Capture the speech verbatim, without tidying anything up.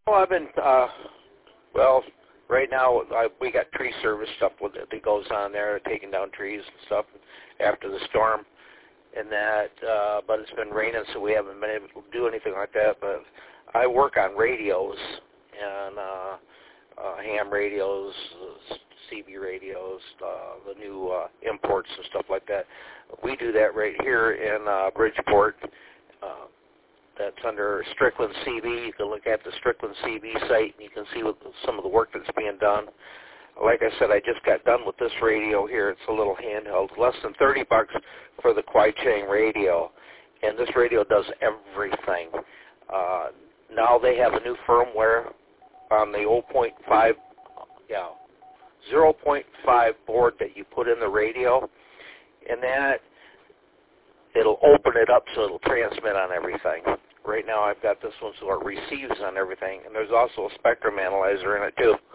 Well, I've been, uh, well, right now I, we got tree service stuff with it that goes on there, taking down trees and stuff after the storm and that, uh, but it's been raining, so we haven't been able to do anything like that. But I work on radios and uh, uh, ham radios, uh, C B radios, uh, the new uh, imports and stuff like that. We do that right here in uh, Bridgeport. Uh, that's under Strickland C B. You can look at the Strickland C B site, and you can see what, some of the work that's being done. Like I said, I just got done with this radio here. It's a little handheld, less than thirty bucks for the Kwai-Chang radio, and this radio does everything. Uh, now they have a new firmware on the zero point five, yeah, zero point five board that you put in the radio, and that it'll open it up so it'll transmit on everything. Right now I've got this one so it receives on everything, and there's also a spectrum analyzer in it too.